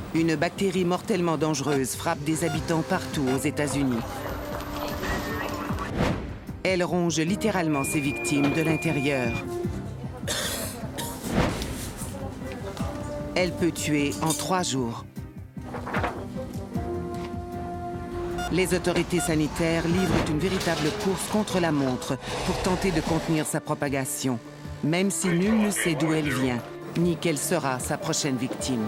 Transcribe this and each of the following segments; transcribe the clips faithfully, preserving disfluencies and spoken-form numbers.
Une bactérie mortellement dangereuse frappe des habitants partout aux États-Unis. Elle ronge littéralement ses victimes de l'intérieur. Elle peut tuer en trois jours. Les autorités sanitaires livrent une véritable course contre la montre pour tenter de contenir sa propagation, même si nul ne sait d'où elle vient, ni quelle sera sa prochaine victime.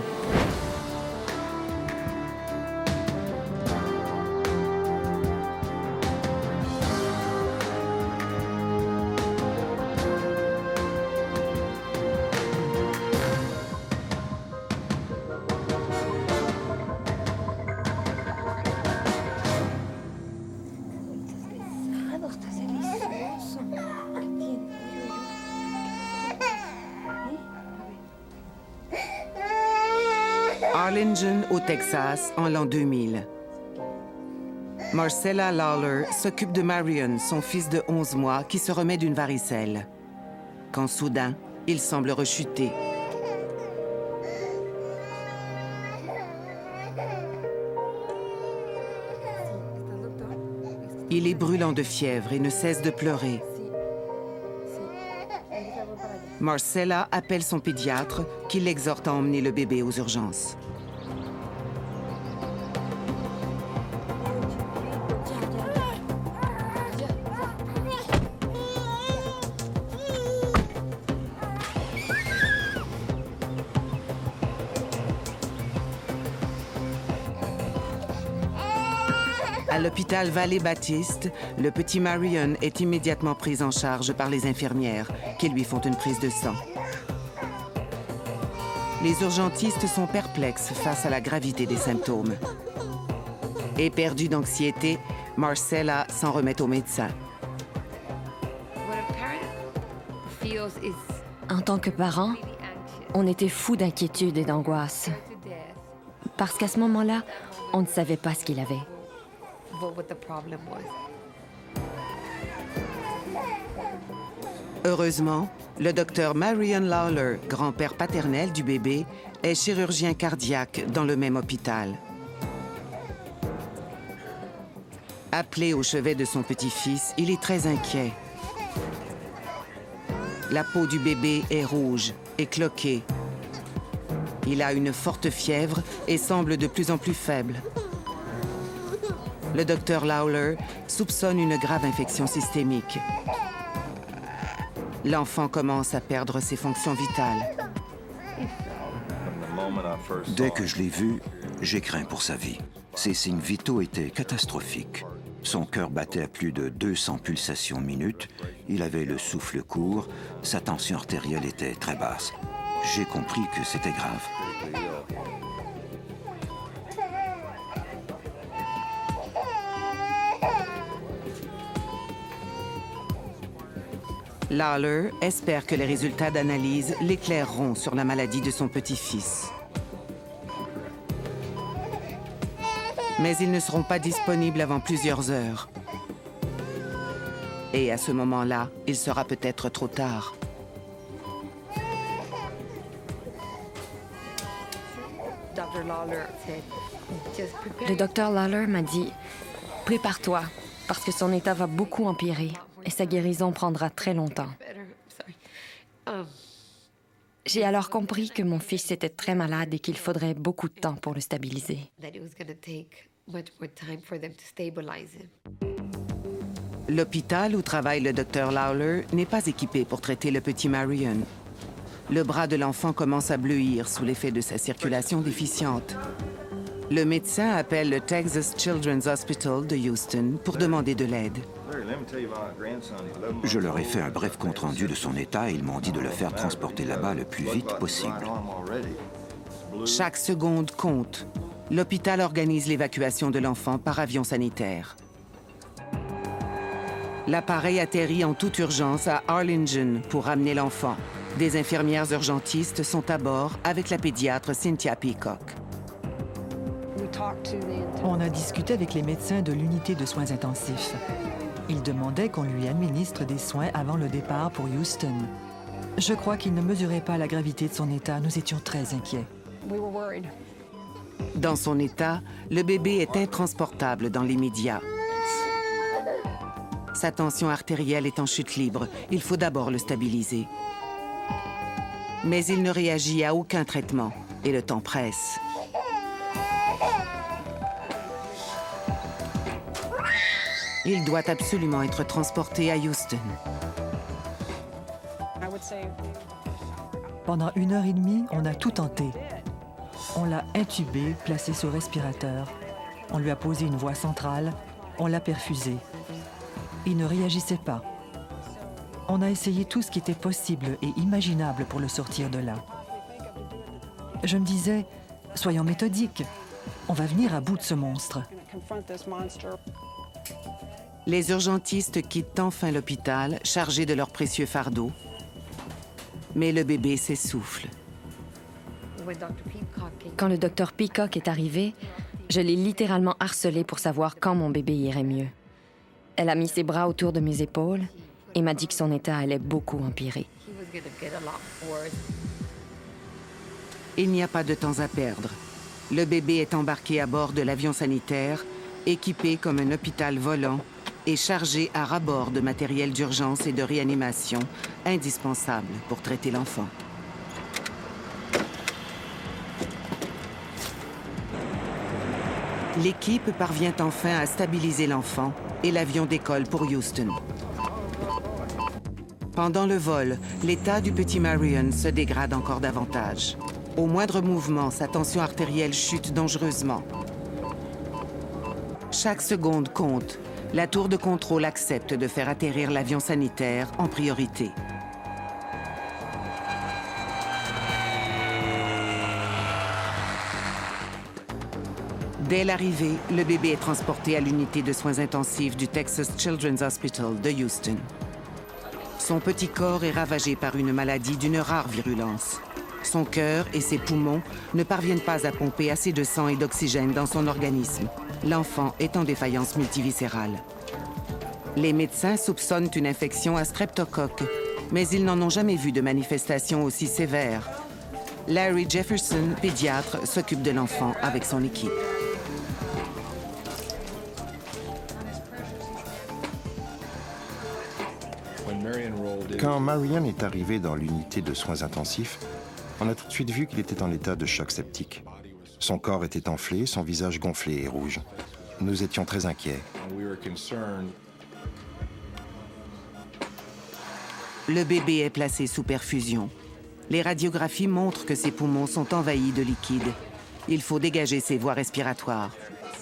Arlington, au Texas, en l'an deux mille. Marcella Lawler s'occupe de Marion, son fils de onze mois, qui se remet d'une varicelle. Quand soudain, il semble rechuter. Il est brûlant de fièvre et ne cesse de pleurer. Marcella appelle son pédiatre qui l'exhorte à emmener le bébé aux urgences. À l'hôpital Valley-Baptiste, le petit Marion est immédiatement pris en charge par les infirmières qui lui font une prise de sang. Les urgentistes sont perplexes face à la gravité des symptômes. Éperdue d'anxiété, Marcella s'en remet au médecin. En tant que parents, on était fous d'inquiétude et d'angoisse. Parce qu'à ce moment-là, on ne savait pas ce qu'il avait. Heureusement, le docteur Marion Lawler, grand-père paternel du bébé, est chirurgien cardiaque dans le même hôpital. Appelé au chevet de son petit-fils, il est très inquiet. La peau du bébé est rouge et cloquée. Il a une forte fièvre et semble de plus en plus faible. Le docteur Lawler soupçonne une grave infection systémique. L'enfant commence à perdre ses fonctions vitales. Dès que je l'ai vu, j'ai craint pour sa vie. Ses signes vitaux étaient catastrophiques. Son cœur battait à plus de deux cents pulsations minutes, il avait le souffle court, sa tension artérielle était très basse. J'ai compris que c'était grave. Lawler espère que les résultats d'analyse l'éclaireront sur la maladie de son petit-fils. Mais ils ne seront pas disponibles avant plusieurs heures. Et à ce moment-là, il sera peut-être trop tard. Le docteur Lawler m'a dit « Prépare-toi, parce que son état va beaucoup empirer et sa guérison prendra très longtemps. » J'ai alors compris que mon fils était très malade et qu'il faudrait beaucoup de temps pour le stabiliser. L'hôpital où travaille le docteur Lawler n'est pas équipé pour traiter le petit Marion. Le bras de l'enfant commence à bleuir sous l'effet de sa circulation déficiente. Le médecin appelle le Texas Children's Hospital de Houston pour demander de l'aide. Je leur ai fait un bref compte-rendu de son état et ils m'ont dit de le faire transporter là-bas le plus vite possible. Chaque seconde compte. L'hôpital organise l'évacuation de l'enfant par avion sanitaire. L'appareil atterrit en toute urgence à Arlington pour ramener l'enfant. Des infirmières urgentistes sont à bord avec la pédiatre Cynthia Peacock. On a discuté avec les médecins de l'unité de soins intensifs. Ils demandaient qu'on lui administre des soins avant le départ pour Houston. Je crois qu'ils ne mesuraient pas la gravité de son état. Nous étions très inquiets. Dans son état, le bébé est intransportable dans l'immédiat. Sa tension artérielle est en chute libre. Il faut d'abord le stabiliser. Mais il ne réagit à aucun traitement et le temps presse. Il doit absolument être transporté à Houston. Pendant une heure et demie, on a tout tenté. On l'a intubé, placé sous respirateur. On lui a posé une voie centrale. On l'a perfusé. Il ne réagissait pas. On a essayé tout ce qui était possible et imaginable pour le sortir de là. Je me disais, soyons méthodiques. On va venir à bout de ce monstre. Les urgentistes quittent enfin l'hôpital, chargés de leur précieux fardeau. Mais le bébé s'essouffle. Quand le docteur Peacock est arrivé, je l'ai littéralement harcelé pour savoir quand mon bébé irait mieux. Elle a mis ses bras autour de mes épaules et m'a dit que son état allait beaucoup empirer. Il n'y a pas de temps à perdre. Le bébé est embarqué à bord de l'avion sanitaire, équipé comme un hôpital volant et chargé à ras-bord de matériel d'urgence et de réanimation indispensable pour traiter l'enfant. L'équipe parvient enfin à stabiliser l'enfant et l'avion décolle pour Houston. Pendant le vol, l'état du petit Marion se dégrade encore davantage. Au moindre mouvement, sa tension artérielle chute dangereusement. Chaque seconde compte. La tour de contrôle accepte de faire atterrir l'avion sanitaire en priorité. Dès l'arrivée, le bébé est transporté à l'unité de soins intensifs du Texas Children's Hospital de Houston. Son petit corps est ravagé par une maladie d'une rare virulence. Son cœur et ses poumons ne parviennent pas à pomper assez de sang et d'oxygène dans son organisme. L'enfant est en défaillance multiviscérale. Les médecins soupçonnent une infection à streptocoque, mais ils n'en ont jamais vu de manifestation aussi sévère. Larry Jefferson, pédiatre, s'occupe de l'enfant avec son équipe. Quand Marion est arrivé dans l'unité de soins intensifs, on a tout de suite vu qu'il était en état de choc septique. Son corps était enflé, son visage gonflé et rouge. Nous étions très inquiets. Le bébé est placé sous perfusion. Les radiographies montrent que ses poumons sont envahis de liquide. Il faut dégager ses voies respiratoires.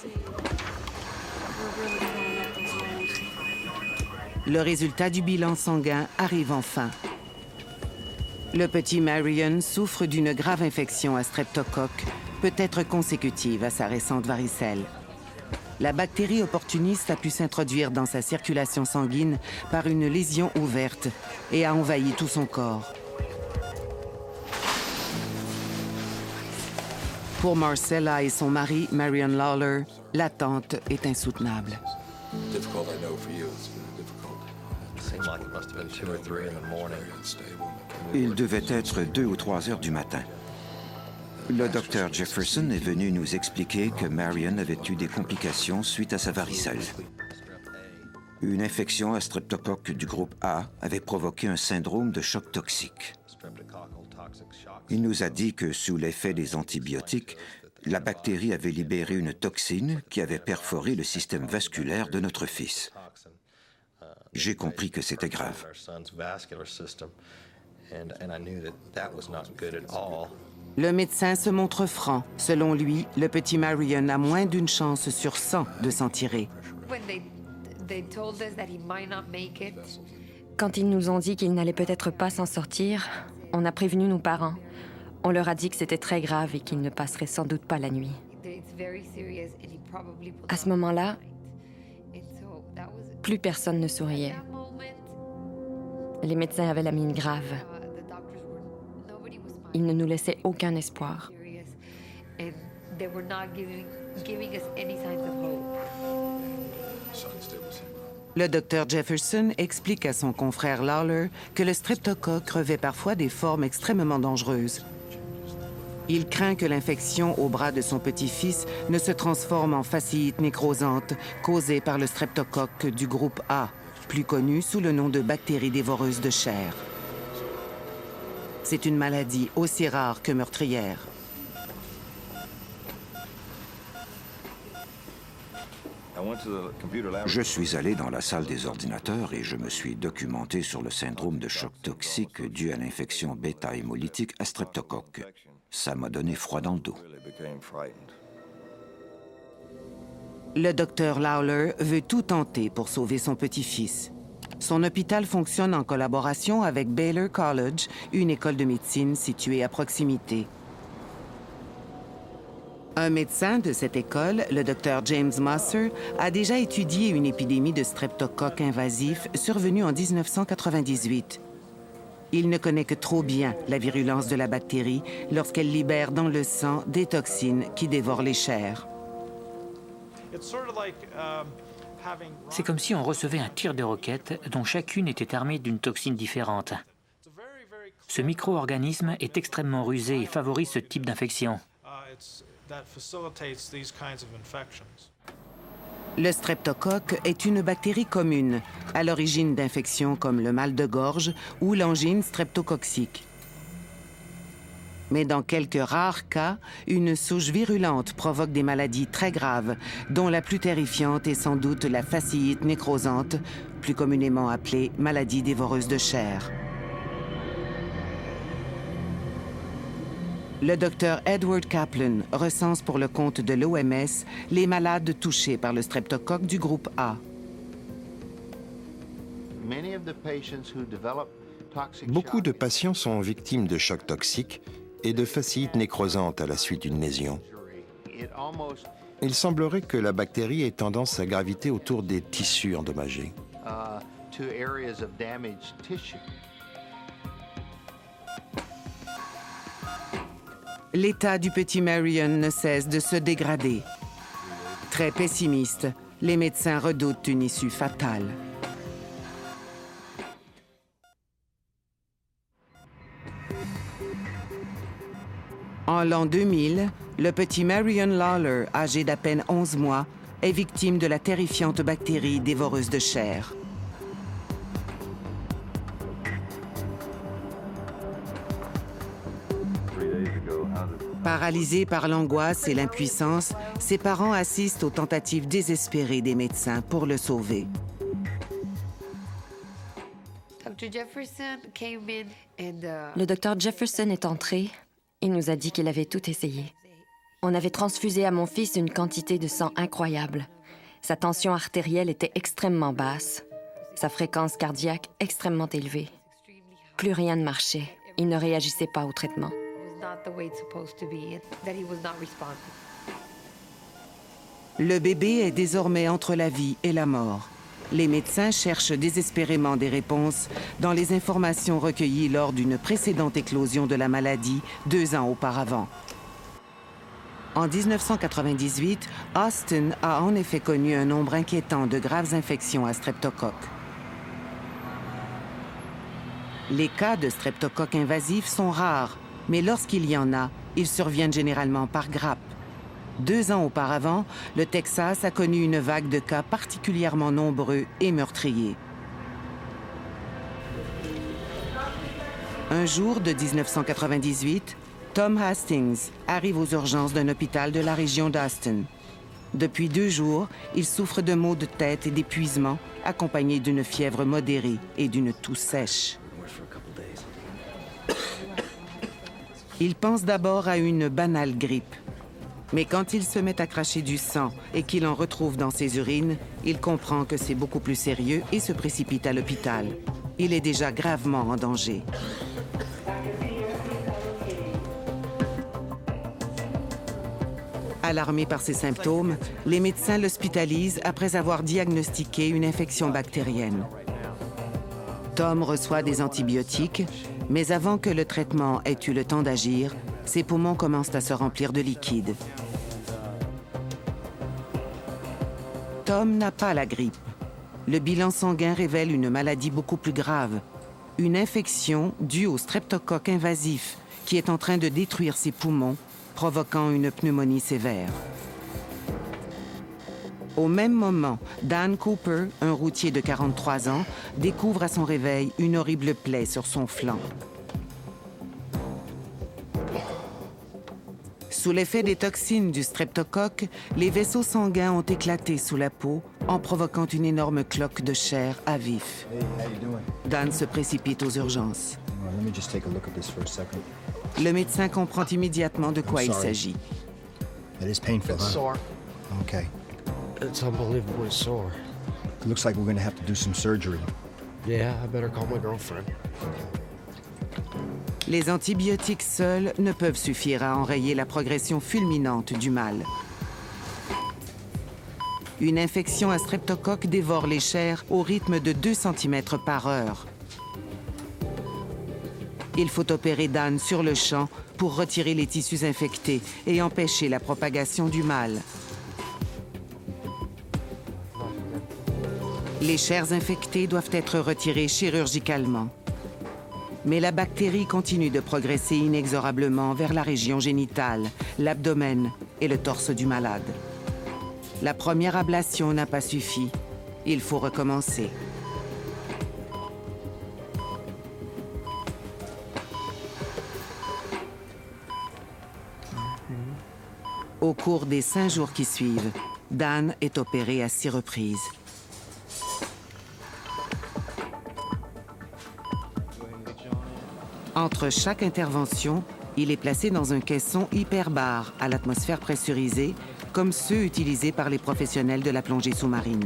Le résultat du bilan sanguin arrive enfin. Le petit Marion souffre d'une grave infection à streptocoque, peut-être consécutive à sa récente varicelle. La bactérie opportuniste a pu s'introduire dans sa circulation sanguine par une lésion ouverte et a envahi tout son corps. Pour Marcella et son mari, Marion Lawler, l'attente est insoutenable. Il devait être deux ou trois heures du matin. Le docteur Jefferson est venu nous expliquer que Marion avait eu des complications suite à sa varicelle. Une infection à streptocoque du groupe A avait provoqué un syndrome de choc toxique. Il nous a dit que sous l'effet des antibiotiques, la bactérie avait libéré une toxine qui avait perforé le système vasculaire de notre fils. J'ai compris que c'était grave. Le médecin se montre franc. Selon lui, le petit Marion a moins d'une chance sur cent de s'en tirer. Quand ils nous ont dit qu'ils n'allaient peut-être pas s'en sortir, on a prévenu nos parents. On leur a dit que c'était très grave et qu'ils ne passeraient sans doute pas la nuit. À ce moment-là, plus personne ne souriait. Les médecins avaient la mine grave. Ils ne nous laissaient aucun espoir. Le docteur Jefferson explique à son confrère Lawler que le streptocoque revêt parfois des formes extrêmement dangereuses. Il craint que l'infection au bras de son petit-fils ne se transforme en fasciite nécrosante causée par le streptocoque du groupe A, plus connu sous le nom de bactérie dévoreuse de chair. C'est une maladie aussi rare que meurtrière. Je suis allé dans la salle des ordinateurs et je me suis documenté sur le syndrome de choc toxique dû à l'infection bêta-hémolytique à streptocoque. Ça m'a donné froid dans le dos. Le docteur Lawler veut tout tenter pour sauver son petit-fils. Son hôpital fonctionne en collaboration avec Baylor College, une école de médecine située à proximité. Un médecin de cette école, le docteur James Musser, a déjà étudié une épidémie de streptocoque invasif survenue en mille neuf cent quatre-vingt-dix-huit. Il ne connaît que trop bien la virulence de la bactérie lorsqu'elle libère dans le sang des toxines qui dévorent les chairs. C'est comme si on recevait un tir de roquette dont chacune était armée d'une toxine différente. Ce micro-organisme est extrêmement rusé et favorise ce type d'infection. Le streptocoque est une bactérie commune, à l'origine d'infections comme le mal de gorge ou l'angine streptococcique. Mais dans quelques rares cas, une souche virulente provoque des maladies très graves, dont la plus terrifiante est sans doute la fasciite nécrosante, plus communément appelée maladie dévoreuse de chair. Le docteur Edward Kaplan recense pour le compte de l'O M S les malades touchés par le streptocoque du groupe A. Beaucoup de patients sont victimes de chocs toxiques et de fasciite nécrosante à la suite d'une lésion. Il semblerait que la bactérie ait tendance à graviter autour des tissus endommagés. L'état du petit Marion ne cesse de se dégrader. Très pessimiste, les médecins redoutent une issue fatale. En l'an deux mille, le petit Marion Lawler, âgé d'à peine onze mois, est victime de la terrifiante bactérie dévoreuse de chair. Paralysés par l'angoisse et l'impuissance, ses parents assistent aux tentatives désespérées des médecins pour le sauver. Le docteur Jefferson est entré. Il nous a dit qu'il avait tout essayé. On avait transfusé à mon fils une quantité de sang incroyable. Sa tension artérielle était extrêmement basse. Sa fréquence cardiaque extrêmement élevée. Plus rien ne marchait. Il ne réagissait pas au traitement. Le bébé est désormais entre la vie et la mort. Les médecins cherchent désespérément des réponses dans les informations recueillies lors d'une précédente éclosion de la maladie deux ans auparavant. En mille neuf cent quatre-vingt-dix-huit, Austin a en effet connu un nombre inquiétant de graves infections à streptocoque. Les cas de streptocoque invasif sont rares, mais lorsqu'il y en a, ils surviennent généralement par grappe. Deux ans auparavant, le Texas a connu une vague de cas particulièrement nombreux et meurtriers. Un jour de mille neuf cent quatre-vingt-dix-huit, Tom Hastings arrive aux urgences d'un hôpital de la région d'Austin. Depuis deux jours, il souffre de maux de tête et d'épuisement, accompagnés d'une fièvre modérée et d'une toux sèche. Il pense d'abord à une banale grippe. Mais quand il se met à cracher du sang et qu'il en retrouve dans ses urines, il comprend que c'est beaucoup plus sérieux et se précipite à l'hôpital. Il est déjà gravement en danger. Alarmé par ses symptômes, les médecins l'hospitalisent après avoir diagnostiqué une infection bactérienne. Tom reçoit des antibiotiques, mais avant que le traitement ait eu le temps d'agir, ses poumons commencent à se remplir de liquide. Tom n'a pas la grippe. Le bilan sanguin révèle une maladie beaucoup plus grave, une infection due au streptocoque invasif qui est en train de détruire ses poumons, provoquant une pneumonie sévère. Au même moment, Dan Cooper, un routier de quarante-trois ans, découvre à son réveil une horrible plaie sur son flanc. Sous l'effet des toxines du streptocoque, les vaisseaux sanguins ont éclaté sous la peau en provoquant une énorme cloque de chair à vif. Dan se précipite aux urgences. Le médecin comprend immédiatement de quoi il s'agit. It's unbelievably sore. It looks like we're going to have to do some surgery. Yeah, I better call my girlfriend. Les antibiotiques seuls ne peuvent suffire à enrayer la progression fulminante du mal. Une infection à streptocoque dévore les chairs au rythme de deux centimètres par heure. Il faut opérer Dan sur le champ pour retirer les tissus infectés et empêcher la propagation du mal. Les chairs infectées doivent être retirées chirurgicalement. Mais la bactérie continue de progresser inexorablement vers la région génitale, l'abdomen et le torse du malade. La première ablation n'a pas suffi. Il faut recommencer. Au cours des cinq jours qui suivent, Dan est opéré à six reprises. Entre chaque intervention, il est placé dans un caisson hyperbare à l'atmosphère pressurisée, comme ceux utilisés par les professionnels de la plongée sous-marine.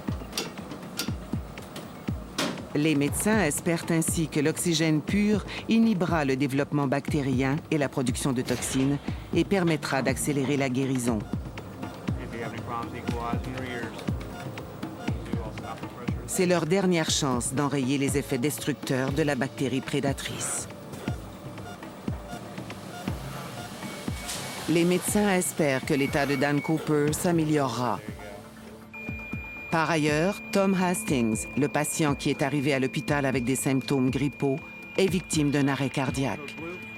Les médecins espèrent ainsi que l'oxygène pur inhibera le développement bactérien et la production de toxines et permettra d'accélérer la guérison. C'est leur dernière chance d'enrayer les effets destructeurs de la bactérie prédatrice. Les médecins espèrent que l'état de Dan Cooper s'améliorera. Par ailleurs, Tom Hastings, le patient qui est arrivé à l'hôpital avec des symptômes grippaux, est victime d'un arrêt cardiaque.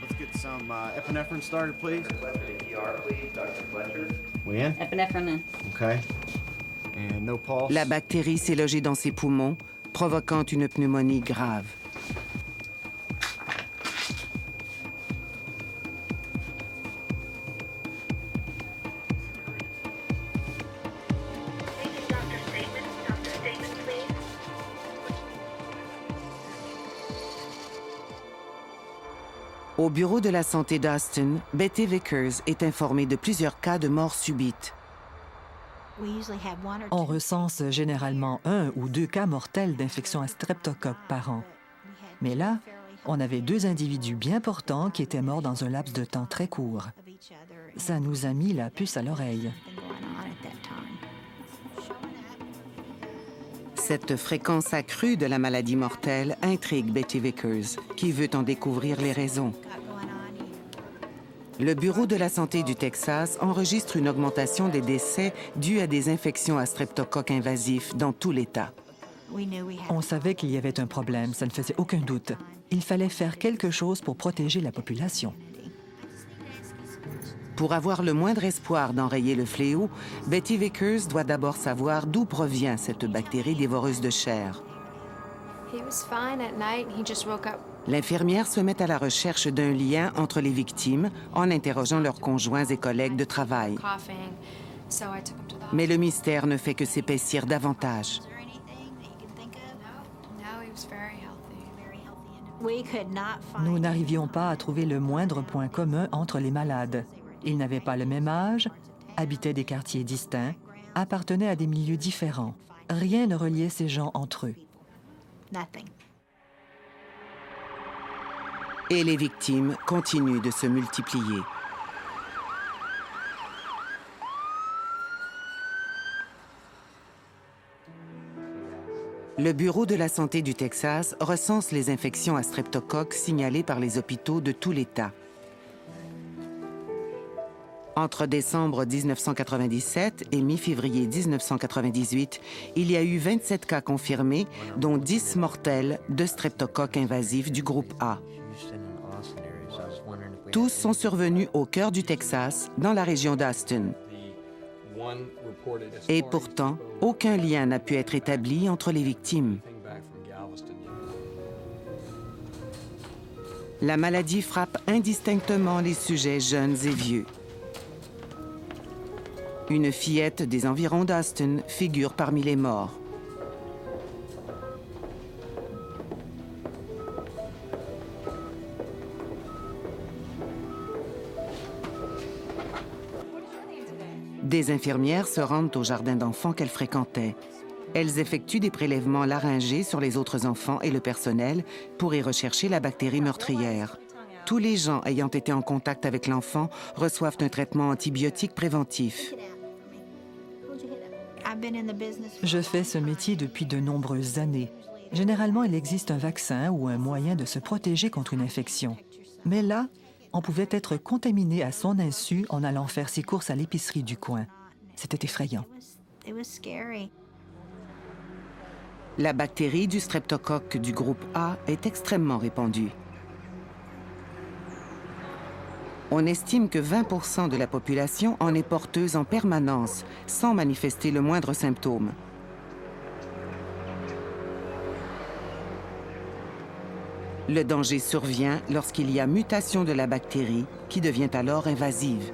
La bactérie s'est logée dans ses poumons, provoquant une pneumonie grave. Au bureau de la santé d'Austin, Betty Vickers est informée de plusieurs cas de mort subite. On recense généralement un ou deux cas mortels d'infection à streptocoque par an. Mais là, on avait deux individus bien portants qui étaient morts dans un laps de temps très court. Ça nous a mis la puce à l'oreille. Cette fréquence accrue de la maladie mortelle intrigue Betty Vickers, qui veut en découvrir les raisons. Le Bureau de la santé du Texas enregistre une augmentation des décès dus à des infections à streptocoque invasif dans tout l'État. On savait qu'il y avait un problème, ça ne faisait aucun doute. Il fallait faire quelque chose pour protéger la population. Pour avoir le moindre espoir d'enrayer le fléau, Betty Vickers doit d'abord savoir d'où provient cette bactérie dévoreuse de chair. L'infirmière se met à la recherche d'un lien entre les victimes en interrogeant leurs conjoints et collègues de travail. Mais le mystère ne fait que s'épaissir davantage. Nous n'arrivions pas à trouver le moindre point commun entre les malades. Ils n'avaient pas le même âge, habitaient des quartiers distincts, appartenaient à des milieux différents. Rien ne reliait ces gens entre eux. Et les victimes continuent de se multiplier. Le Bureau de la santé du Texas recense les infections à streptocoque signalées par les hôpitaux de tout l'État. Entre décembre mille neuf cent quatre-vingt-dix-sept et mi-février mille neuf cent quatre-vingt-dix-huit, il y a eu vingt-sept cas confirmés, dont dix mortels de streptocoque invasif du groupe A. Tous sont survenus au cœur du Texas, dans la région d'Austin. Et pourtant, aucun lien n'a pu être établi entre les victimes. La maladie frappe indistinctement les sujets jeunes et vieux. Une fillette des environs d'Austin figure parmi les morts. Des infirmières se rendent au jardin d'enfants qu'elles fréquentaient. Elles effectuent des prélèvements laryngés sur les autres enfants et le personnel pour y rechercher la bactérie meurtrière. Tous les gens ayant été en contact avec l'enfant reçoivent un traitement antibiotique préventif. Je fais ce métier depuis de nombreuses années. Généralement, il existe un vaccin ou un moyen de se protéger contre une infection. Mais là, on pouvait être contaminé à son insu en allant faire ses courses à l'épicerie du coin. C'était effrayant. La bactérie du streptocoque du groupe A est extrêmement répandue. On estime que vingt pour cent de la population en est porteuse en permanence, sans manifester le moindre symptôme. Le danger survient lorsqu'il y a mutation de la bactérie, qui devient alors invasive.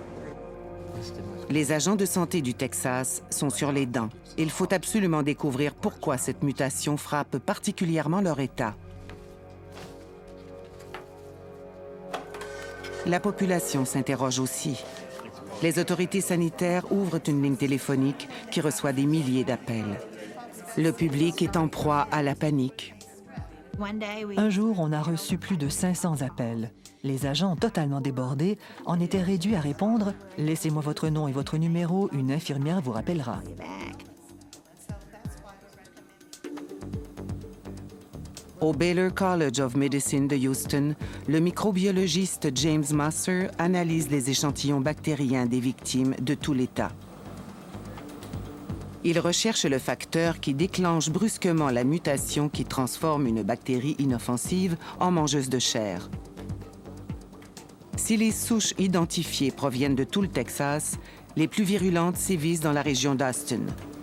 Les agents de santé du Texas sont sur les dents. Il faut absolument découvrir pourquoi cette mutation frappe particulièrement leur État. La population s'interroge aussi. Les autorités sanitaires ouvrent une ligne téléphonique qui reçoit des milliers d'appels. Le public est en proie à la panique. Un jour, on a reçu plus de cinq cents appels. Les agents, totalement débordés, en étaient réduits à répondre « Laissez-moi votre nom et votre numéro, une infirmière vous rappellera ». Au Baylor College of Medicine de Houston, le microbiologiste James Musser analyse les échantillons bactériens des victimes de tout l'État. Il recherche le facteur qui déclenche brusquement la mutation qui transforme une bactérie inoffensive en mangeuse de chair. Si les souches identifiées proviennent de tout le Texas, les plus virulentes sévissent dans la région d'Austin.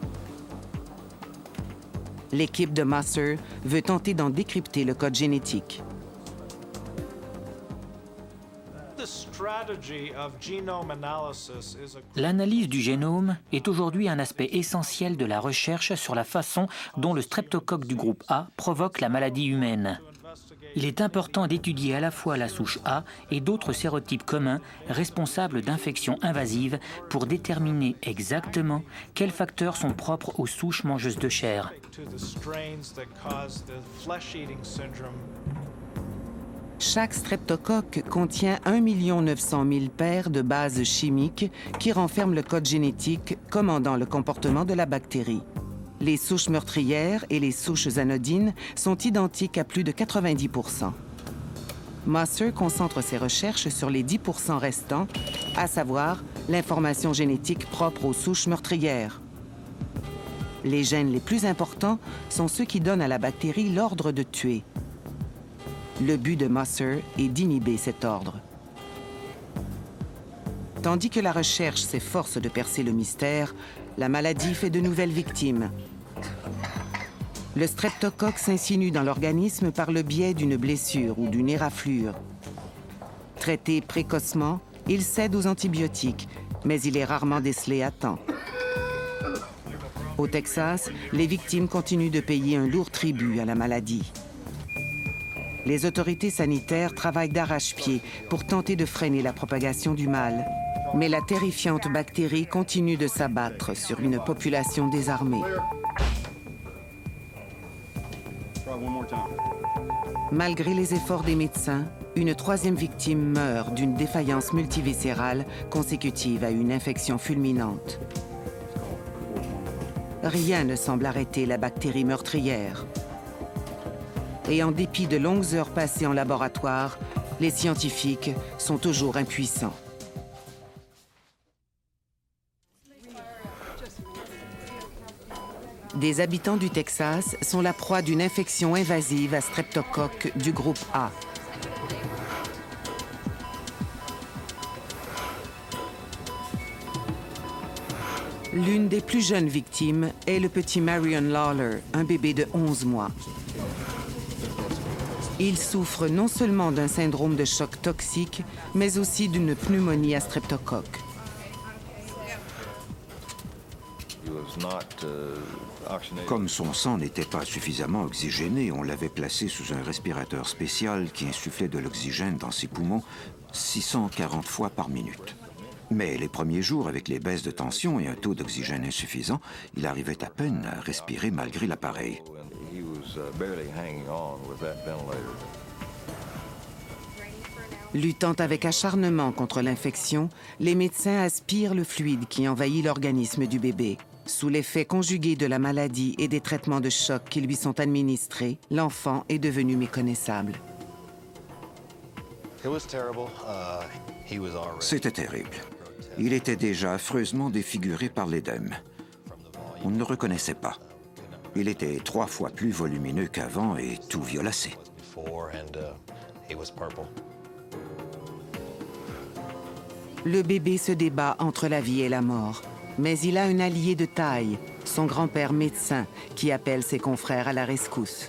L'équipe de Musser veut tenter d'en décrypter le code génétique. L'analyse du génome est aujourd'hui un aspect essentiel de la recherche sur la façon dont le streptocoque du groupe A provoque la maladie humaine. Il est important d'étudier à la fois la souche A et d'autres sérotypes communs responsables d'infections invasives pour déterminer exactement quels facteurs sont propres aux souches mangeuses de chair. Chaque streptocoque contient un million neuf cent mille paires de bases chimiques qui renferment le code génétique commandant le comportement de la bactérie. Les souches meurtrières et les souches anodines sont identiques à plus de quatre-vingt-dix pour cent. Musser concentre ses recherches sur les dix pour cent restants, à savoir l'information génétique propre aux souches meurtrières. Les gènes les plus importants sont ceux qui donnent à la bactérie l'ordre de tuer. Le but de Musser est d'inhiber cet ordre. Tandis que la recherche s'efforce de percer le mystère, la maladie fait de nouvelles victimes. Le streptocoque s'insinue dans l'organisme par le biais d'une blessure ou d'une éraflure. Traité précocement, il cède aux antibiotiques, mais il est rarement décelé à temps. Au Texas, les victimes continuent de payer un lourd tribut à la maladie. Les autorités sanitaires travaillent d'arrache-pied pour tenter de freiner la propagation du mal. Mais la terrifiante bactérie continue de s'abattre sur une population désarmée. Malgré les efforts des médecins, une troisième victime meurt d'une défaillance multiviscérale consécutive à une infection fulminante. Rien ne semble arrêter la bactérie meurtrière. Et en dépit de longues heures passées en laboratoire, les scientifiques sont toujours impuissants. Des habitants du Texas sont la proie d'une infection invasive à streptocoque du groupe A. L'une des plus jeunes victimes est le petit Marion Lawler, un bébé de onze mois. Il souffre non seulement d'un syndrome de choc toxique, mais aussi d'une pneumonie à streptocoque. Comme son sang n'était pas suffisamment oxygéné, on l'avait placé sous un respirateur spécial qui insufflait de l'oxygène dans ses poumons six cent quarante fois par minute. Mais les premiers jours, avec les baisses de tension et un taux d'oxygène insuffisant, il arrivait à peine à respirer malgré l'appareil. Luttant avec acharnement contre l'infection, les médecins aspirent le fluide qui envahit l'organisme du bébé. Sous l'effet conjugué de la maladie et des traitements de choc qui lui sont administrés, l'enfant est devenu méconnaissable. C'était terrible. Il était déjà affreusement défiguré par l'édème. On ne le reconnaissait pas. Il était trois fois plus volumineux qu'avant et tout violacé. Le bébé se débat entre la vie et la mort. Mais il a un allié de taille, son grand-père médecin, qui appelle ses confrères à la rescousse.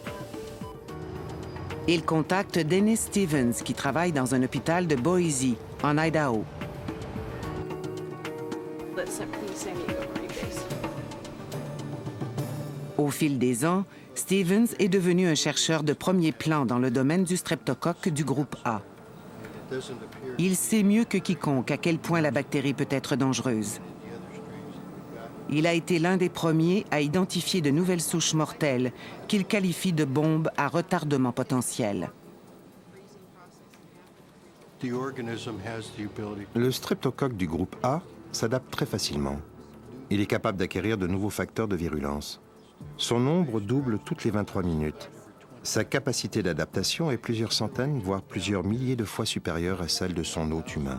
Il contacte Dennis Stevens, qui travaille dans un hôpital de Boise, en Idaho. Au fil des ans, Stevens est devenu un chercheur de premier plan dans le domaine du streptocoque du groupe A. Il sait mieux que quiconque à quel point la bactérie peut être dangereuse. Il a été l'un des premiers à identifier de nouvelles souches mortelles qu'il qualifie de bombes à retardement potentiel. Le streptocoque du groupe A s'adapte très facilement. Il est capable d'acquérir de nouveaux facteurs de virulence. Son nombre double toutes les vingt-trois minutes. Sa capacité d'adaptation est plusieurs centaines, voire plusieurs milliers de fois supérieure à celle de son hôte humain.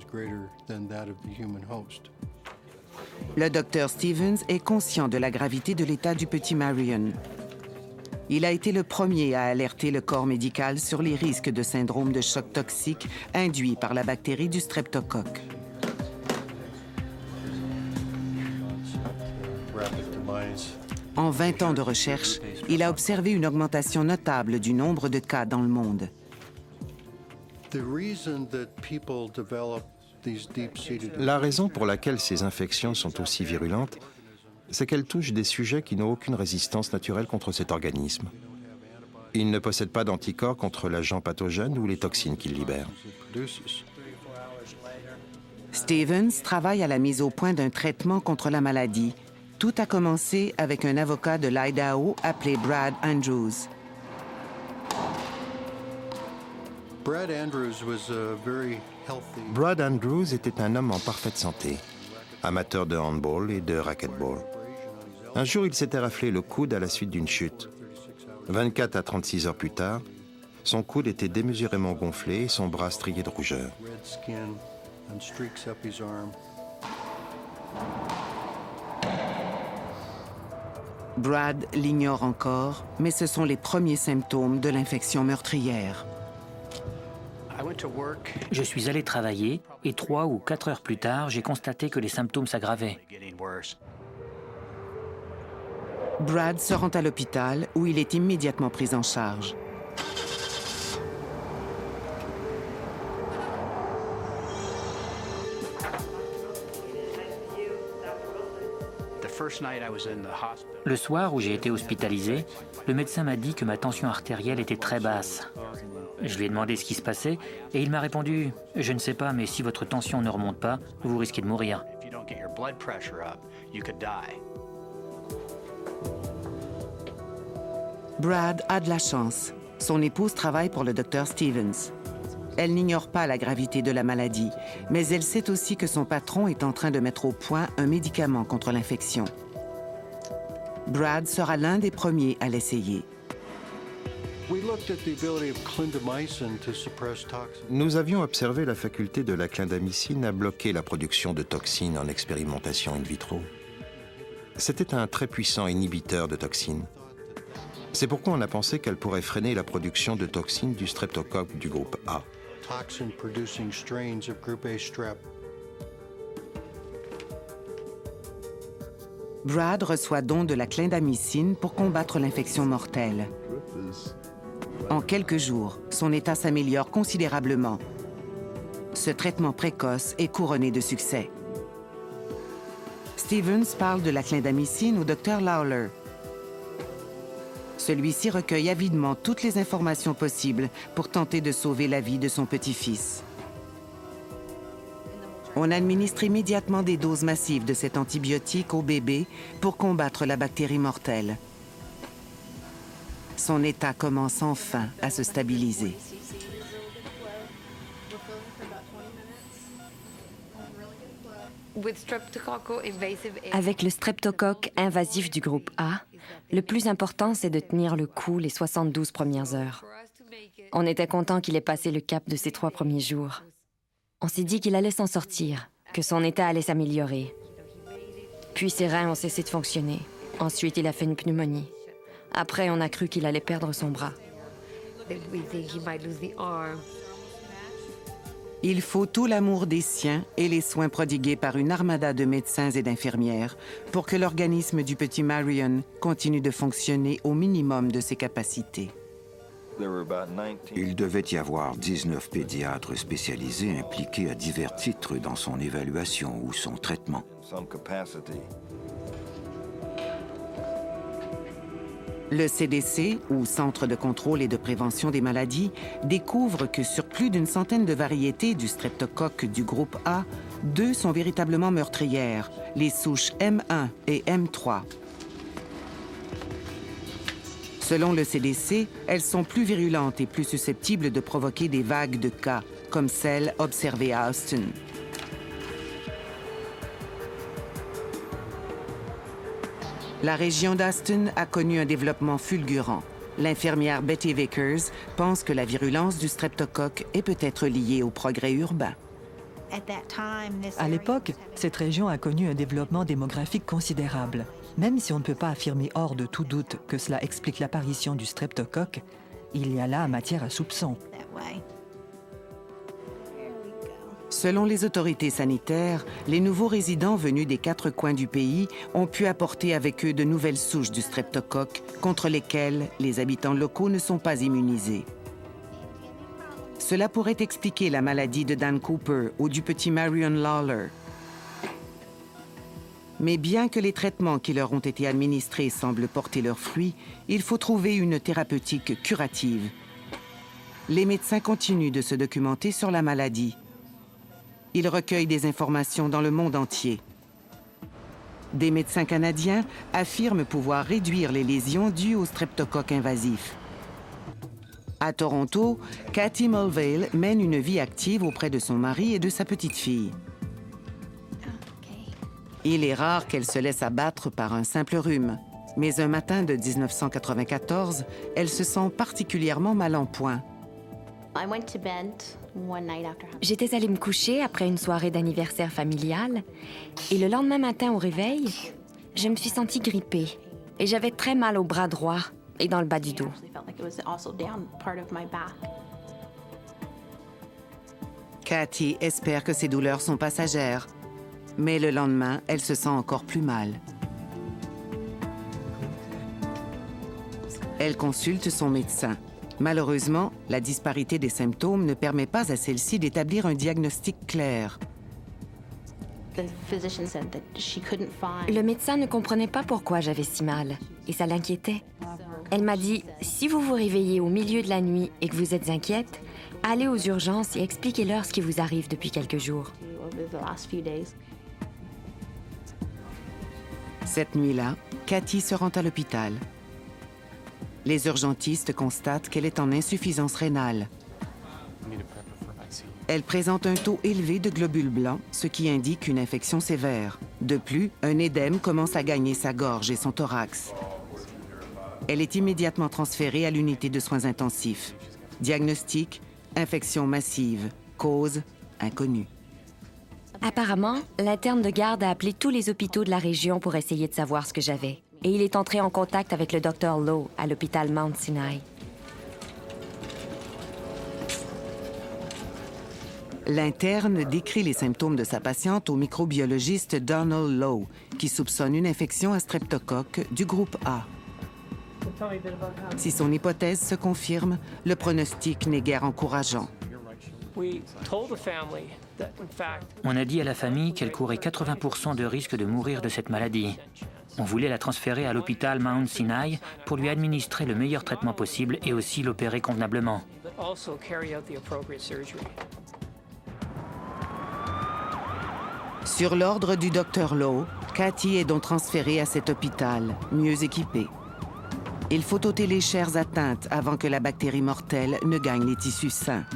Le docteur Stevens est conscient de la gravité de l'état du petit Marion. Il a été le premier à alerter le corps médical sur les risques de syndrome de choc toxique induit par la bactérie du streptocoque. En vingt ans de recherche, il a observé une augmentation notable du nombre de cas dans le monde. La raison pour laquelle ces infections sont aussi virulentes, c'est qu'elles touchent des sujets qui n'ont aucune résistance naturelle contre cet organisme. Ils ne possèdent pas d'anticorps contre l'agent pathogène ou les toxines qu'il libère. Stevens travaille à la mise au point d'un traitement contre la maladie. Tout a commencé avec un avocat de l'Idaho appelé Brad Andrews. Brad Andrews était un homme en parfaite santé, amateur de handball et de racquetball. Un jour, il s'était raflé le coude à la suite d'une chute. vingt-quatre à trente-six heures plus tard, son coude était démesurément gonflé et son bras strié de rougeur. Brad l'ignore encore, mais ce sont les premiers symptômes de l'infection meurtrière. Je suis allé travailler et trois ou quatre heures plus tard, j'ai constaté que les symptômes s'aggravaient. Brad se rend à l'hôpital où il est immédiatement pris en charge. Le soir où j'ai été hospitalisé, le médecin m'a dit que ma tension artérielle était très basse. Je lui ai demandé ce qui se passait et il m'a répondu « Je ne sais pas, mais si votre tension ne remonte pas, vous risquez de mourir. » Brad a de la chance. Son épouse travaille pour le docteur Stevens. Elle n'ignore pas la gravité de la maladie, mais elle sait aussi que son patron est en train de mettre au point un médicament contre l'infection. Brad sera l'un des premiers à l'essayer. Nous avions observé la faculté de la clindamycine à bloquer la production de toxines en expérimentation in vitro. C'était un très puissant inhibiteur de toxines. C'est pourquoi on a pensé qu'elle pourrait freiner la production de toxines du streptocoque du groupe A. Brad reçoit don de la clindamycine pour combattre l'infection mortelle. En quelques jours, son état s'améliore considérablement. Ce traitement précoce est couronné de succès. Stevens parle de la clindamycine au docteur Lawler. Celui-ci recueille avidement toutes les informations possibles pour tenter de sauver la vie de son petit-fils. On administre immédiatement des doses massives de cet antibiotique au bébé pour combattre la bactérie mortelle. Son état commence enfin à se stabiliser. Avec le streptocoque invasif du groupe A, le plus important, c'est de tenir le coup les soixante-douze premières heures. On était content qu'il ait passé le cap de ces trois premiers jours. On s'est dit qu'il allait s'en sortir, que son état allait s'améliorer. Puis ses reins ont cessé de fonctionner. Ensuite, il a fait une pneumonie. Après, on a cru qu'il allait perdre son bras. Il faut tout l'amour des siens et les soins prodigués par une armada de médecins et d'infirmières pour que l'organisme du petit Marion continue de fonctionner au minimum de ses capacités. Il devait y avoir dix-neuf pédiatres spécialisés impliqués à divers titres dans son évaluation ou son traitement. Le C D C, ou Centre de contrôle et de prévention des maladies, découvre que sur plus d'une centaine de variétés du streptocoque du groupe A, deux sont véritablement meurtrières, les souches M un et M trois. Selon le C D C, elles sont plus virulentes et plus susceptibles de provoquer des vagues de cas, comme celle observée à Austin. La région d'Austin a connu un développement fulgurant. L'infirmière Betty Vickers pense que la virulence du streptocoque est peut-être liée au progrès urbain. À l'époque, cette région a connu un développement démographique considérable. Même si on ne peut pas affirmer hors de tout doute que cela explique l'apparition du streptocoque, il y a là matière à soupçon. Selon les autorités sanitaires, les nouveaux résidents venus des quatre coins du pays ont pu apporter avec eux de nouvelles souches du streptocoque contre lesquelles les habitants locaux ne sont pas immunisés. Cela pourrait expliquer la maladie de Dan Cooper ou du petit Marion Lawler. Mais bien que les traitements qui leur ont été administrés semblent porter leurs fruits, il faut trouver une thérapeutique curative. Les médecins continuent de se documenter sur la maladie. Ils recueillent des informations dans le monde entier. Des médecins canadiens affirment pouvoir réduire les lésions dues au streptocoque invasif. À Toronto, Cathy Mulvale mène une vie active auprès de son mari et de sa petite-fille. Il est rare qu'elle se laisse abattre par un simple rhume, mais un matin de mille neuf cent quatre-vingt-quatorze, elle se sent particulièrement mal en point. J'étais allée me coucher après une soirée d'anniversaire familiale et le lendemain matin au réveil, je me suis sentie grippée et j'avais très mal au bras droit et dans le bas du dos. Cathy espère que ces douleurs sont passagères, mais le lendemain, elle se sent encore plus mal. Elle consulte son médecin. Malheureusement, la disparité des symptômes ne permet pas à celle-ci d'établir un diagnostic clair. Le médecin ne comprenait pas pourquoi j'avais si mal, et ça l'inquiétait. Elle m'a dit, si vous vous réveillez au milieu de la nuit et que vous êtes inquiète, allez aux urgences et expliquez-leur ce qui vous arrive depuis quelques jours. Cette nuit-là, Cathy se rend à l'hôpital. Les urgentistes constatent qu'elle est en insuffisance rénale. Elle présente un taux élevé de globules blancs, ce qui indique une infection sévère. De plus, un édème commence à gagner sa gorge et son thorax. Elle est immédiatement transférée à l'unité de soins intensifs. Diagnostic, infection massive. Cause, inconnue. Apparemment, l'interne de garde a appelé tous les hôpitaux de la région pour essayer de savoir ce que j'avais. Et il est entré en contact avec le docteur Lowe à l'hôpital Mount Sinai. L'interne décrit les symptômes de sa patiente au microbiologiste Donald Lowe, qui soupçonne une infection à streptocoque du groupe A. Si son hypothèse se confirme, le pronostic n'est guère encourageant. On a dit à la famille qu'elle courait quatre-vingts pour cent de risque de mourir de cette maladie. On voulait la transférer à l'hôpital Mount Sinai pour lui administrer le meilleur traitement possible et aussi l'opérer convenablement. Sur l'ordre du docteur Lowe, Cathy est donc transférée à cet hôpital, mieux équipé. Il faut ôter les chairs atteintes avant que la bactérie mortelle ne gagne les tissus sains.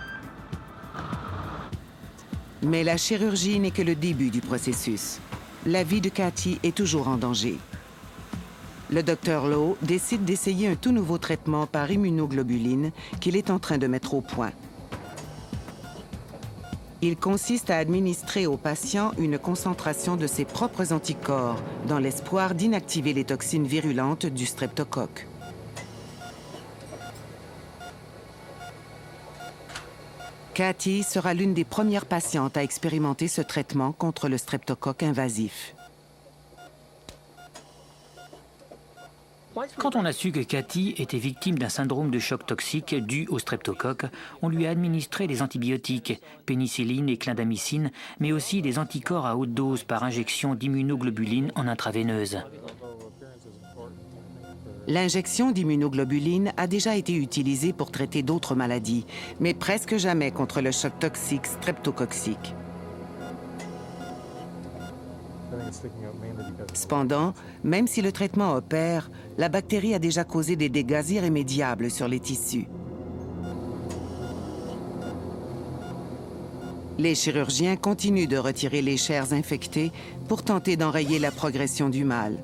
Mais la chirurgie n'est que le début du processus. La vie de Cathy est toujours en danger. Le docteur Lowe décide d'essayer un tout nouveau traitement par immunoglobuline qu'il est en train de mettre au point. Il consiste à administrer au patient une concentration de ses propres anticorps dans l'espoir d'inactiver les toxines virulentes du streptocoque. Cathy sera l'une des premières patientes à expérimenter ce traitement contre le streptocoque invasif. Quand on a su que Cathy était victime d'un syndrome de choc toxique dû au streptocoque, on lui a administré des antibiotiques, pénicilline et clindamycine, mais aussi des anticorps à haute dose par injection d'immunoglobuline en intraveineuse. L'injection d'immunoglobuline a déjà été utilisée pour traiter d'autres maladies, mais presque jamais contre le choc toxique streptococcique. Cependant, même si le traitement opère, la bactérie a déjà causé des dégâts irrémédiables sur les tissus. Les chirurgiens continuent de retirer les chairs infectées pour tenter d'enrayer la progression du mal.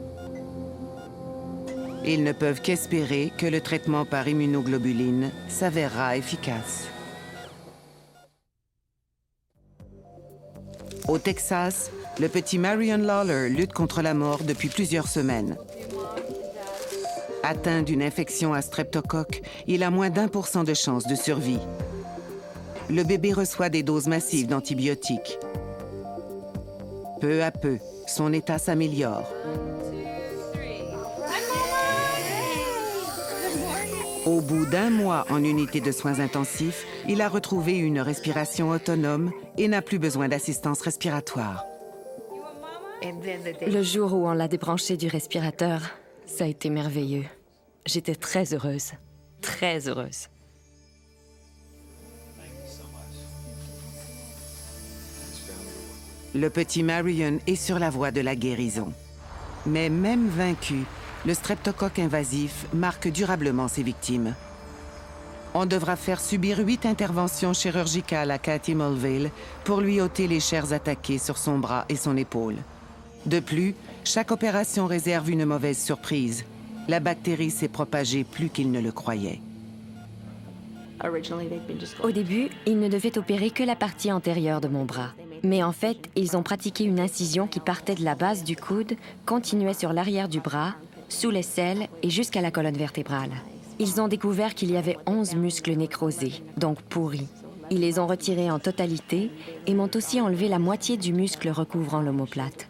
Ils ne peuvent qu'espérer que le traitement par immunoglobuline s'avérera efficace. Au Texas, le petit Marion Lawler lutte contre la mort depuis plusieurs semaines. Atteint d'une infection à streptocoque, il a moins d'un pour cent de chances de survie. Le bébé reçoit des doses massives d'antibiotiques. Peu à peu, son état s'améliore. Au bout d'un mois en unité de soins intensifs, il a retrouvé une respiration autonome et n'a plus besoin d'assistance respiratoire. Le jour où on l'a débranché du respirateur, ça a été merveilleux. J'étais très heureuse, très heureuse. Le petit Marion est sur la voie de la guérison. Mais même vaincu, le streptocoque invasif marque durablement ses victimes. On devra faire subir huit interventions chirurgicales à Cathy Mulvale pour lui ôter les chairs attaquées sur son bras et son épaule. De plus, chaque opération réserve une mauvaise surprise. La bactérie s'est propagée plus qu'il ne le croyait. Au début, ils ne devaient opérer que la partie antérieure de mon bras. Mais en fait, ils ont pratiqué une incision qui partait de la base du coude, continuait sur l'arrière du bras, sous l'aisselle et jusqu'à la colonne vertébrale. Ils ont découvert qu'il y avait onze muscles nécrosés, donc pourris. Ils les ont retirés en totalité et m'ont aussi enlevé la moitié du muscle recouvrant l'omoplate.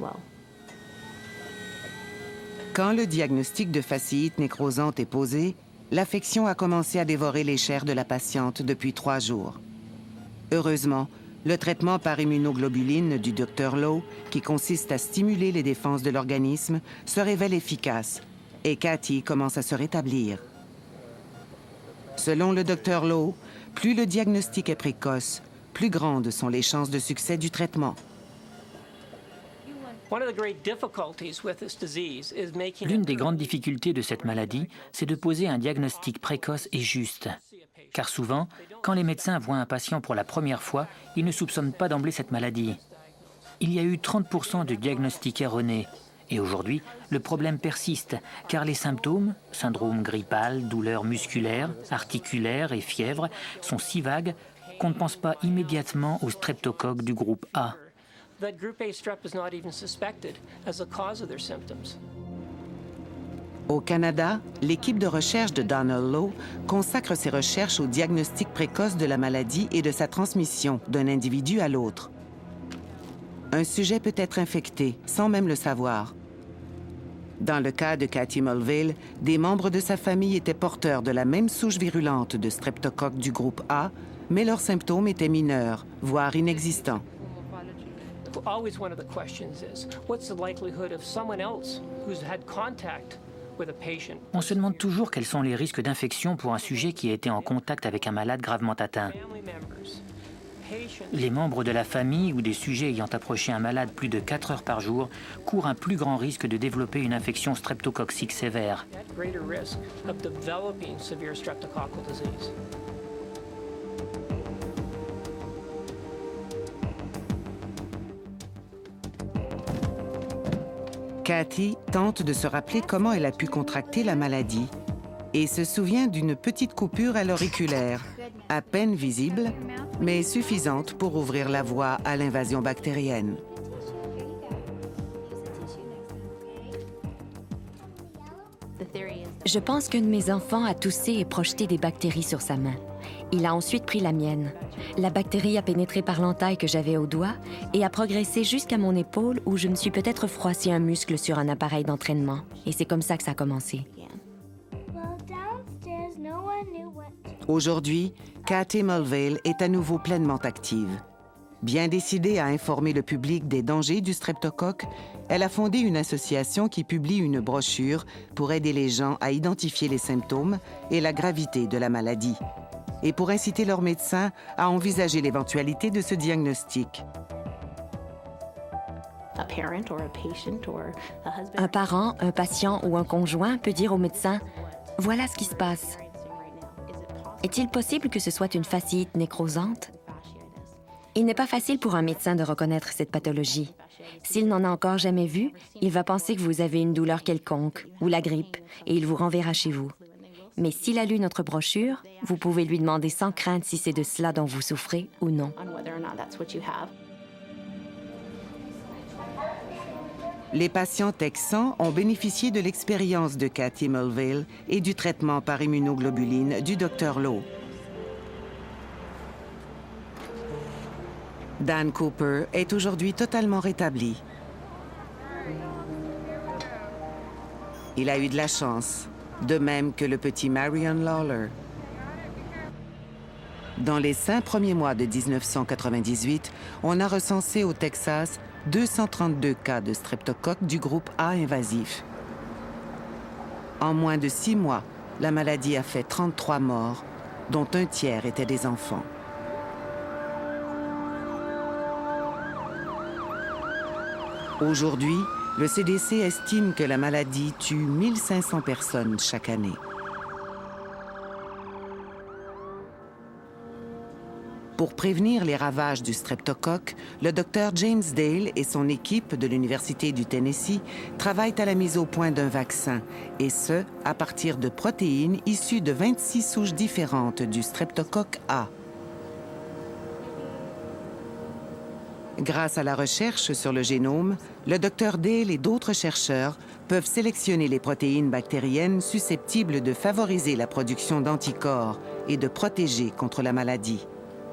Quand le diagnostic de fasciite nécrosante est posé, l'affection a commencé à dévorer les chairs de la patiente depuis trois jours. Heureusement, le traitement par immunoglobuline du docteur Lowe, qui consiste à stimuler les défenses de l'organisme, se révèle efficace et Cathy commence à se rétablir. Selon le docteur Lowe, plus le diagnostic est précoce, plus grandes sont les chances de succès du traitement. L'une des grandes difficultés de cette maladie, c'est de poser un diagnostic précoce et juste. Car souvent, quand les médecins voient un patient pour la première fois, ils ne soupçonnent pas d'emblée cette maladie. Il y a eu trente pour cent de diagnostics erronés. Et aujourd'hui, le problème persiste, car les symptômes, syndrome grippal, douleurs musculaires, articulaires et fièvre, sont si vagues qu'on ne pense pas immédiatement au streptocoque du groupe A. Au Canada, l'équipe de recherche de Donald Lowe consacre ses recherches au diagnostic précoce de la maladie et de sa transmission d'un individu à l'autre. Un sujet peut être infecté sans même le savoir. Dans le cas de Cathy Mulvale, des membres de sa famille étaient porteurs de la même souche virulente de streptocoque du groupe A, mais leurs symptômes étaient mineurs, voire inexistants. Always one of the questions is, what's the likelihood of someone else who's had contact with a patient? On se demande toujours quels sont les risques d'infection pour un sujet qui a été en contact avec un malade gravement atteint. Les membres de la famille ou des sujets ayant approché un malade plus de quatre heures par jour courent un plus grand risque de développer une infection streptococcique sévère. Cathy tente de se rappeler comment elle a pu contracter la maladie et se souvient d'une petite coupure à l'auriculaire, à peine visible, mais suffisante pour ouvrir la voie à l'invasion bactérienne. Je pense qu'un de mes enfants a toussé et projeté des bactéries sur sa main. Il a ensuite pris la mienne. La bactérie a pénétré par l'entaille que j'avais au doigt et a progressé jusqu'à mon épaule où je me suis peut-être froissé un muscle sur un appareil d'entraînement. Et c'est comme ça que ça a commencé. Aujourd'hui, Cathy Mulvale est à nouveau pleinement active. Bien décidée à informer le public des dangers du streptocoque, elle a fondé une association qui publie une brochure pour aider les gens à identifier les symptômes et la gravité de la maladie, et pour inciter leurs médecins à envisager l'éventualité de ce diagnostic. Un parent, un patient ou un conjoint peut dire au médecin « Voilà ce qui se passe ». Est-il possible que ce soit une fasciite nécrosante? Il n'est pas facile pour un médecin de reconnaître cette pathologie. S'il n'en a encore jamais vu, il va penser que vous avez une douleur quelconque ou la grippe et il vous renverra chez vous. Mais s'il a lu notre brochure, vous pouvez lui demander sans crainte si c'est de cela dont vous souffrez ou non. Les patients texans ont bénéficié de l'expérience de Cathy Mulvale et du traitement par immunoglobuline du docteur Lowe. Dan Cooper est aujourd'hui totalement rétabli. Il a eu de la chance, de même que le petit Marion Lawler. Dans les cinq premiers mois de mille neuf cent quatre-vingt-dix-huit, on a recensé au Texas deux cent trente-deux cas de streptocoque du groupe A invasif. En moins de six mois, la maladie a fait trente-trois morts, dont un tiers étaient des enfants. Aujourd'hui, le C D C estime que la maladie tue mille cinq cents personnes chaque année. Pour prévenir les ravages du streptocoque, le docteur James Dale et son équipe de l'Université du Tennessee travaillent à la mise au point d'un vaccin, et ce, à partir de protéines issues de vingt-six souches différentes du streptocoque A. Grâce à la recherche sur le génome, le docteur Dale et d'autres chercheurs peuvent sélectionner les protéines bactériennes susceptibles de favoriser la production d'anticorps et de protéger contre la maladie.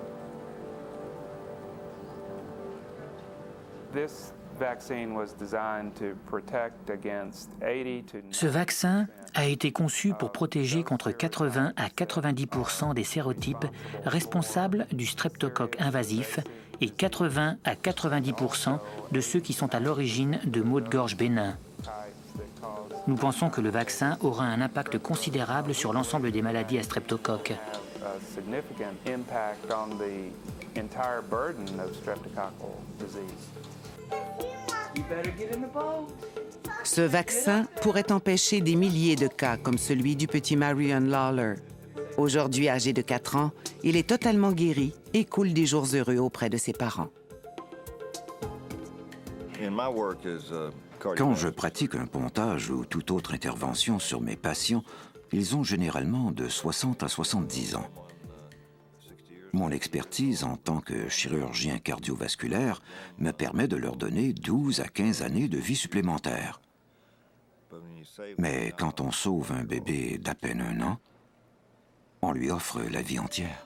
Ce vaccin a été conçu pour protéger contre quatre-vingts à quatre-vingt-dix pour cent des sérotypes responsables du streptocoque invasif et quatre-vingts à quatre-vingt-dix pour cent de ceux qui sont à l'origine de maux de gorge bénins. Nous pensons que le vaccin aura un impact considérable sur l'ensemble des maladies à streptocoque. Ce vaccin pourrait empêcher des milliers de cas comme celui du petit Marion Lawler. Aujourd'hui âgé de quatre ans, il est totalement guéri et coule des jours heureux auprès de ses parents. Quand je pratique un pontage ou toute autre intervention sur mes patients, ils ont généralement de soixante à soixante-dix ans. Mon expertise en tant que chirurgien cardiovasculaire me permet de leur donner douze à quinze années de vie supplémentaire. Mais quand on sauve un bébé d'à peine un an, on lui offre la vie entière.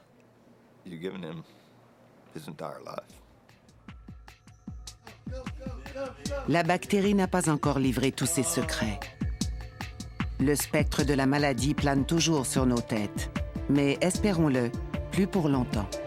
La bactérie n'a pas encore livré tous ses secrets. Le spectre de la maladie plane toujours sur nos têtes, mais espérons-le, plus pour longtemps.